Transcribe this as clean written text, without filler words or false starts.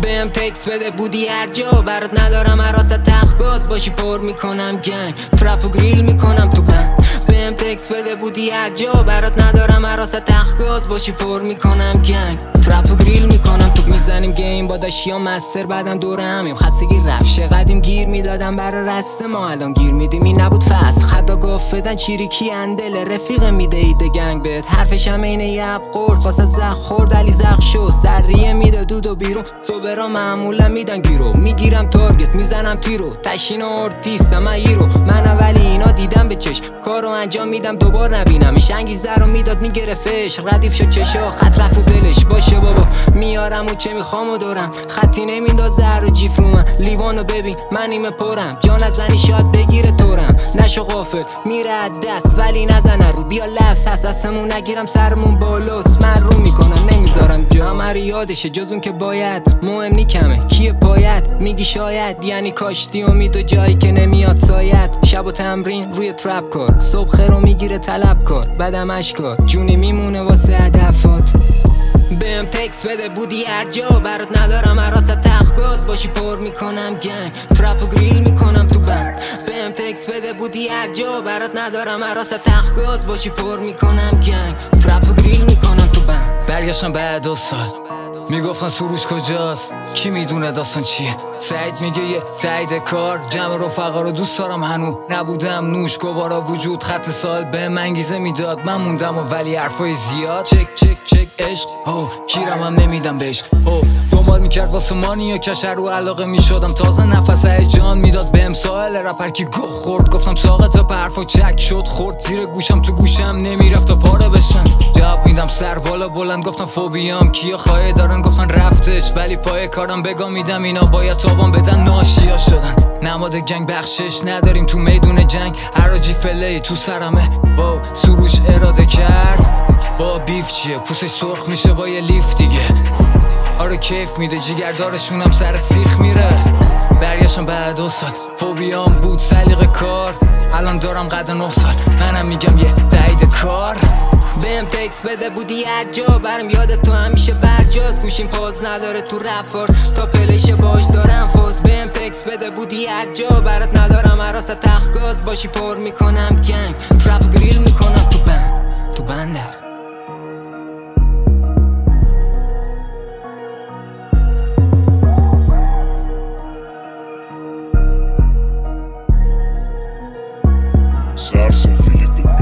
بهم تکس بده بودی هر جا برات ندارم حراست تخت باشی پر میکنم گنگ ترپ و گریل میکنم تو بند بهم تکس بده بودی هر جا برات ندارم حراست تخت باشی پر میکنم گنگ ترپ و گریل میکنم تو میزنیم گیم با داشیا مستر بعدم دور همیم خستگی رفشه قدیم گیر میدادم برا رست ما الان گیر میدیم این نبود فصل خدا گفت بدن چیریکی اندل رفیق میده ایده گنگ بهت حرفش هم اینه یب قرص واسه زخ خورد علی زخ شست در ریه میده دود و بیرون صبرا معمولا میدن گیرو میگیرم تارگت میزنم تیرو تشین و ارتیستم من هیرو من ولی اینا دیدم به چشم کارو انجام میدم دوبار نبینمش انگیزه رو میداد میگرفتش ردیف شد چشا خط رفت و دلش باشه بابا میارم و چه میخوام و دارم خطی نمیندازه هر جیف رو من لیوانو ببین من نیمه پرم جان از زنی شاد بگیره تورم نشو غافل میره دست ولی نزنه رو بیا لفظ هست دستمون نگیرم سرمون بالاست من رو میکنم نمیذارم جا همه یادشه جز اون که باید مهم نی کمه کیه پایت میگی شاید یعنی کاشتی امید و جایی که نمیاد سایت شب و تمرین روی ترپ کار صبح خیرو میگیره طلب کار بعدم اشکار جونی میمونه واسه هدفات بهم تکس بده بودی هر جا برات ندارم حراست تخت باشی پر میکنم گنگ ترپ و گریل میکنم تو بند بهم تکس بده بودی هر جا برات ندارم حراست تخت باشی پر میکنم گنگ ترپ و گریل میکنم تو بند برگشتم بعد 2 سال میگفتن سروش کجاست کی میدونه داستان چیه سعید میگه یه تایید کار جمع رفقا رو دوست دارم هنو نبودم نوش گوارا وجود خط سال به انگیزه میداد من موندم و ولی حرفای زیاد چک چک چک عشق کیرم هم نمیدم بهش دنبال میکرد واسه مانی یا کشر رو علاقه میشدم تازه نفس جان میداد بهم ساحل رپر کی گوه خورد گفتم ساقه تا حرفا چک شد خورد زیر گوشم تو گوشم نمیرفت تا پاره بشن جواب میدم سر بالا بلند گفتم فوبیام کیا خواهی دارن گفتن رفتش ولی پای کارم بگا میدم اینا باید تابان بدن ناشیا شدن نماد گنگ بخشش نداریم تو میدون جنگ حراجی فله تو سرمه با سروش اراده کرد با بیف چیه پوسش سرخ میشه با یه لیف دیگه آره کیف میده جیگردارشونم سر سیخ میره برگشتم بعد 2 سال فوبیام بود سلیقه کار الان دارم قد 9 سال منم میگم یه تایید کار بهم تکس بده بودی هر جا برم یادت تو همیشه برجاست گوشیم پاز نداره تو رفار تا پلیش باش دارم فاز بهم تکس بده بودی هر جا برات ندارم حراست تخت باشی پر میکنم گنگ ترپ گریل میکنم تو بندر Sarson Philip